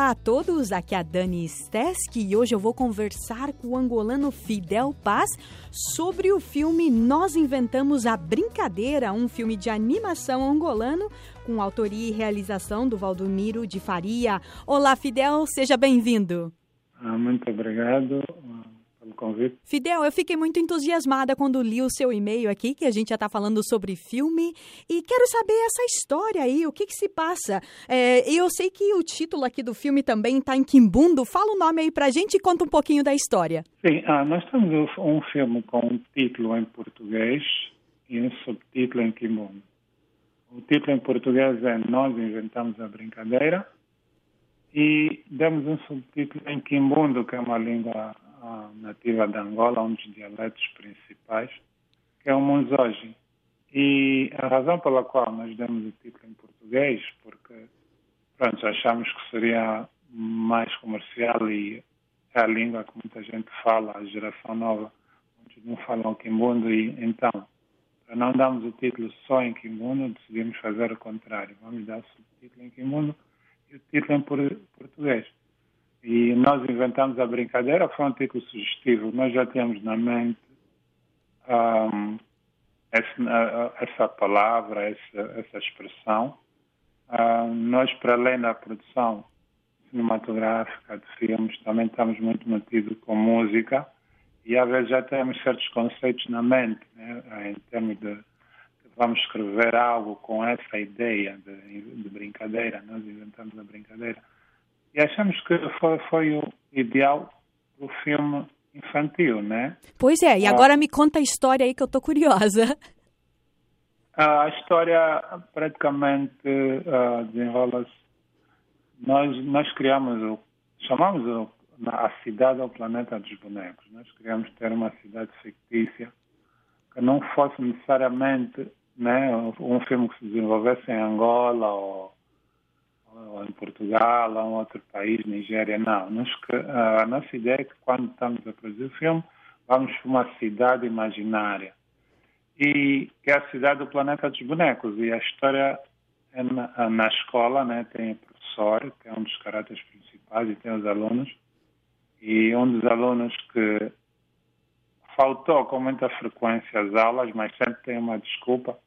Olá a todos, aqui é a Dani Steski e hoje eu vou conversar com o angolano Fidel Paz sobre o filme Nós Inventamos a Brincadeira, um filme de animação angolano com autoria e realização do Valdomiro de Faria. Olá Fidel, seja bem-vindo. Muito obrigado pelo convite. Fidel, eu fiquei muito entusiasmada quando li o seu e-mail aqui, que a gente já está falando sobre filme, e quero saber essa história aí, o que se passa. Eu sei que o título aqui do filme também está em Quimbundo. Fala o nome aí pra gente e conta um pouquinho da história. Sim, nós temos um filme com um título em português e um subtítulo em Quimbundo. O título em português é Nós Inventamos a Brincadeira e demos um subtítulo em Quimbundo, que é uma língua nativa de Angola, um dos dialetos principais, que é o Munzoji. E a razão pela qual nós demos o título em português, porque achamos que seria mais comercial e é a língua que muita gente fala, a geração nova, muitos não falam Quimbundo, e então, para não darmos o título só em Quimbundo, decidimos fazer o contrário. Vamos dar o subtítulo em Quimbundo e o título em português. E Nós Inventamos a Brincadeira foi um título sugestivo. Nós já tínhamos na mente essa palavra, essa expressão. Nós, para além da produção cinematográfica de filmes, também estamos muito metidos com música e às vezes já temos certos conceitos na mente, né, em termos de vamos escrever algo com essa ideia de brincadeira. Nós inventamos a brincadeira. E achamos que foi o ideal do filme infantil, né? Pois é, e agora me conta a história aí que eu tô curiosa. A história praticamente desenrola-se. Nós chamamos a cidade ao planeta dos bonecos. Nós queríamos ter uma cidade fictícia que não fosse necessariamente, né, um filme que se desenvolvesse em Angola ou em Portugal, ou em outro país, Nigéria, não. A nossa ideia é que quando estamos a produzir o filme, vamos para uma cidade imaginária. E que é a cidade do planeta dos bonecos. E a história é na escola, né? Tem o professor, que é um dos caráteres principais, e tem os alunos. E um dos alunos que faltou com muita frequência às aulas, mas sempre tem uma desculpa.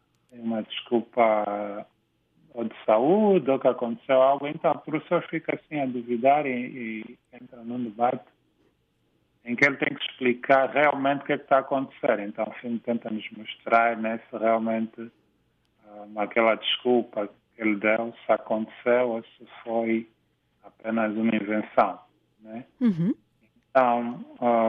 Ou de saúde, ou que aconteceu algo, então o professor fica assim a duvidar e entra num debate em que ele tem que explicar realmente o que é que está a acontecer. Então o filme tenta nos mostrar, né, se realmente aquela desculpa que ele deu, se aconteceu ou se foi apenas uma invenção, né? Uhum. Então,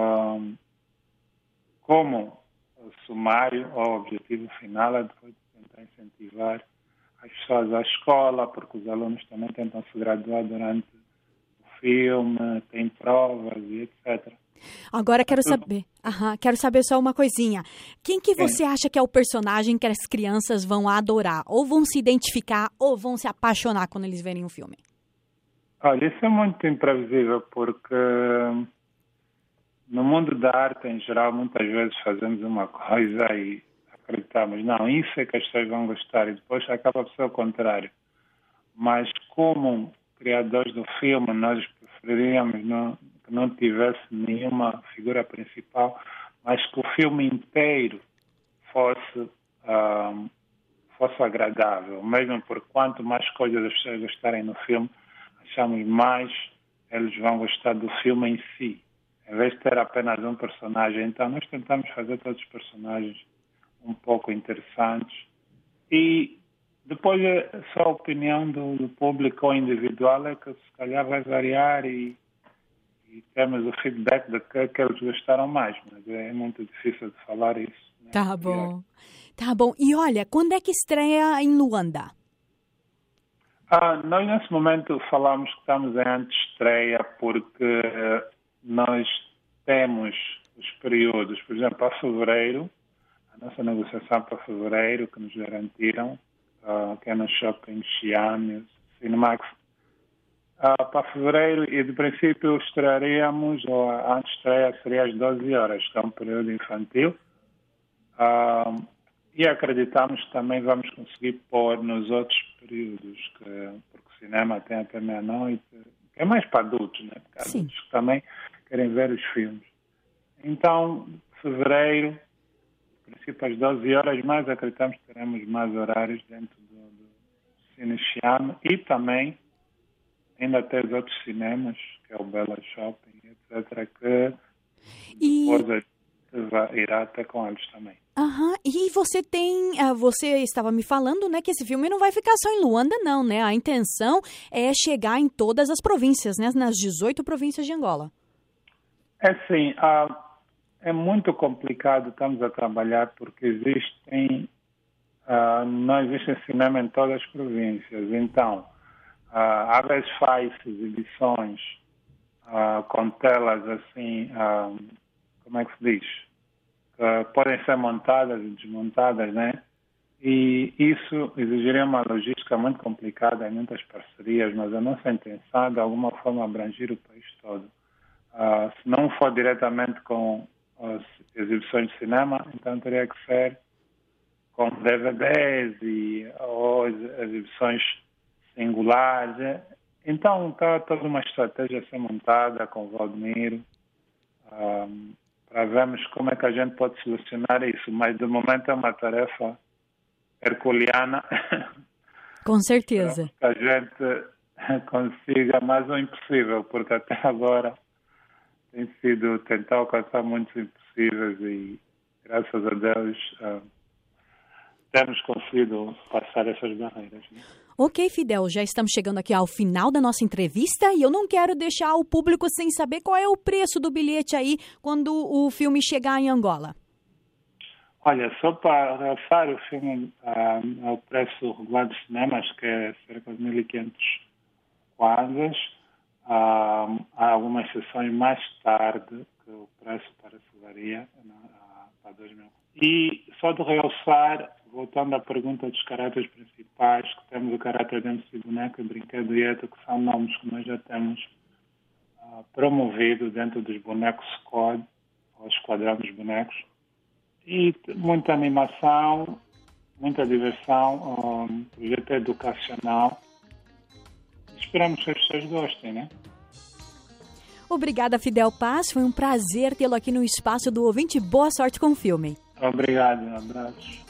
como o sumário ou o objetivo final é depois de tentar incentivar as pessoas à escola, porque os alunos também tentam se graduar durante o filme, tem provas e etc. Agora quero saber só uma coisinha. Quem que você acha que é o personagem que as crianças vão adorar? Ou vão se identificar, ou vão se apaixonar quando eles verem o filme? Olha, isso é muito imprevisível, porque no mundo da arte, em geral, muitas vezes fazemos uma coisa e acreditamos, não, isso é que as pessoas vão gostar, e depois acaba por ser o contrário. Mas como criadores do filme, nós preferiríamos que não tivesse nenhuma figura principal, mas que o filme inteiro fosse agradável. Mesmo por quanto mais coisas as pessoas gostarem no filme, achamos mais eles vão gostar do filme em si, em vez de ter apenas um personagem. Então nós tentamos fazer todos os personagens um pouco interessantes e depois só a opinião do público ou individual é que se calhar vai variar e temos o feedback de que eles gostaram mais, mas é muito difícil de falar isso, né? Tá bom. E olha, quando é que estreia em Luanda? Nós nesse momento falamos que estamos em antestreia porque nós temos os períodos, por exemplo, para fevereiro, a nossa negociação para fevereiro, que nos garantiram, que é no Shopping Xi'an, Cinemax, para fevereiro, e de princípio estrearíamos, ou a antestreia seria às 12 horas, que é um período infantil, e acreditamos que também vamos conseguir pôr nos outros períodos, porque o cinema tem até meia-noite, É mais para adultos, né? Porque adultos que também querem ver os filmes. Então, fevereiro, a princípio às 12 horas, mas acreditamos que teremos mais horários dentro do Cine Chiame e também ainda tem os outros cinemas, que é o Bela Shopping, etc., que depois irá até com eles também. E você estava me falando, né, que esse filme não vai ficar só em Luanda, não, né? A intenção é chegar em todas as províncias, né? Nas 18 províncias de Angola. É sim, é muito complicado, estamos a trabalhar porque não existe cinema em todas as províncias. Então, às vezes faz exibições com telas assim, como é que se diz? Podem ser montadas e desmontadas, né? E isso exigiria uma logística muito complicada em muitas parcerias, mas a nossa intenção é de alguma forma abranger o país todo. Se não for diretamente com as exibições de cinema, então teria que ser com DVDs ou exibições singulares. Então está toda uma estratégia a ser montada com o Valdemiro, para vermos como é que a gente pode solucionar isso, mas de momento é uma tarefa herculeana. Com certeza. Que a gente consiga mais o impossível, porque até agora tem sido tentar alcançar muitos impossíveis e, graças a Deus, temos conseguido passar essas barreiras, né? Ok, Fidel, já estamos chegando aqui ao final da nossa entrevista e eu não quero deixar o público sem saber qual é o preço do bilhete aí quando o filme chegar em Angola. Olha, só para realçar o filme ao preço regular dos cinemas, que é cerca de 1.500 kwanzas, há algumas sessões mais tarde, que o preço parece varia para 2.000. E só de realçar, voltando à pergunta dos caráteres principais, que temos o caráter dentro de boneco e brinquedo e que são nomes que nós já temos promovido dentro dos bonecos Squad, ou Esquadrão dos Bonecos, e muita animação, muita diversão, projeto educacional. Esperamos que as pessoas gostem, né? Obrigada, Fidel Paz. Foi um prazer tê-lo aqui no Espaço do Ouvinte. Boa sorte com o filme. Obrigado, um abraço.